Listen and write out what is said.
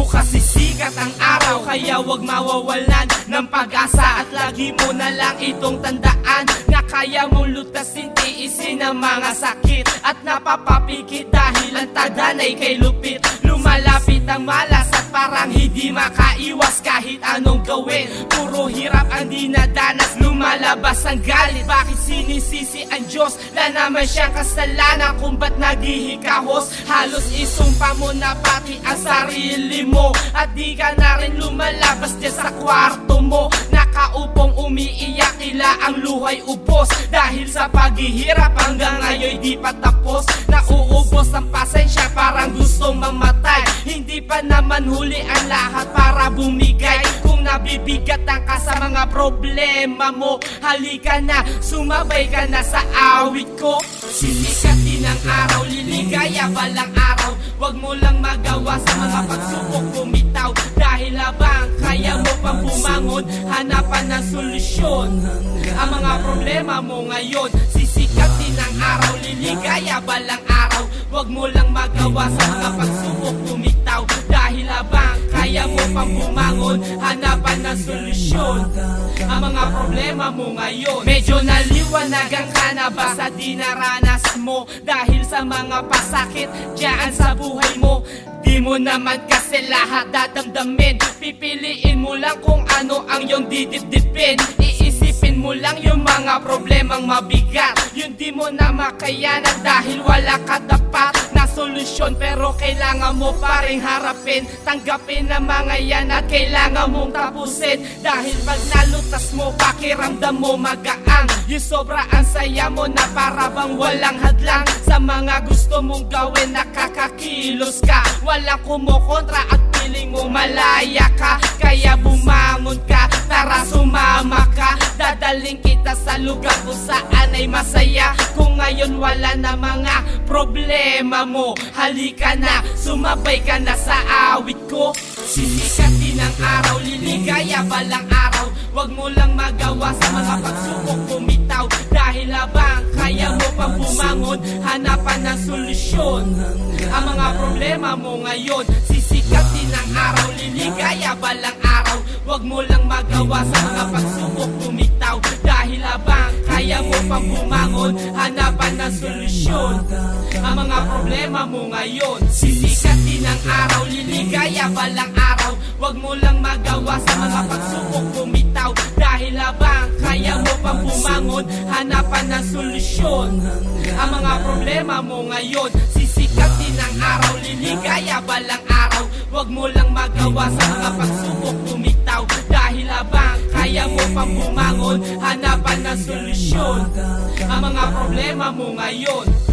Bukas sisikat ang araw, kaya wag mawawalan ng pag-asa. At lagi mo na lang itong tandaan, na kaya mong lutasin, tiisin ang mga sakit at napapapikit dahil ang tadanay kay lupit. Lumalapit ang malas at parang hindi makaiwas kahit anong gawin. Puro hirap ang dinadanas, lumalabas ang galit. Bakit sinisisi ang Diyos? Wala naman siyang kasalanan kung ba't naghihikahos. Halos isumpa mo na pati ang sarili mo, at di ka na rin lumalabas dyan sa kwarto mo. Nakaupong umiiyak, tila ang luhay ubos dahil sa paghihirap hanggang ngayon di pa tapos. Nauubos ang pasensya, parang gusto mamatay. Hindi pa naman huli ang lahat para bumigay. Kung nabibigatan ka sa mga problema mo, halika na, sumabay ka na sa awit ko. Sisikat din ang araw, liligaya walang araw. Wag mo lang magawa sa mga pagsubok bumitaw, dahil habang kaya mo pang bumangon, hanapan ng solusyon ang mga problema mo ngayon. Sisikat din ang araw, liligaya walang araw. Wag mo lang magawa sa mga pagsubok bumitaw, dahil habang kaya mo pang bumangon, hanapan ng solusyon ang mga problema mo ngayon. Medyo naliwanagan ka na ba sa dinaranas mo dahil sa mga pasakit dyan sa buhay mo? Di mo naman kasi lahat dadamdamin, pipiliin mo lang kung ano ang iyong didipdipin. Iisipin mo lang yung mga problemang mabigat, yun di mo na makayanan dahil wala ka dapat na solusyon. Pero kailangan mo pa rin harapin, tanggapin ang mga yan at kailangan mong tapusin. Dahil pag nalutas mo, pakiramdam mo magaang, yung sobra ang saya mo na para bang walang hadlang. Sa mga gusto mong gawin, nakakakilos ka, walang kumukontra at piling mo malaya ka. Kaya bumangon ka, tara sumama ka, dadaling kita sa lugar kung saan ay masaya. Kung ngayon wala na mga problema mo, halika na, sumabay ka na sa awit ko. Sisikat din ang araw, liligaya walang araw. Wag mo lang magawa sa mga pagsubok bumitaw, dahil habang kaya mo pang bumangon, hanapan ng solusyon ang mga problema mo ngayon. Sisikat din ang araw, liligaya walang araw. Wag mo lang magawa sa mga pagsubok bumitaw, dahil habang kaya mo pang bumangon, hanapan ng solusyon ang mga problema mo ngayon. Sisikat din ang araw, liligaya walang araw. Wag mo lang magawa sa mga pagsubok bumitaw, dahil habang kaya mo pang bumangon, hanapan ng solusyon ang mga problema mo ngayon. Sisikat din ang araw, liligaya walang araw. Wag mo lang magawa sa mga pagsubok bumitaw, dahil habang kaya mo pang bumangon, hanapan ng solusyon ang mga problema mo ngayon.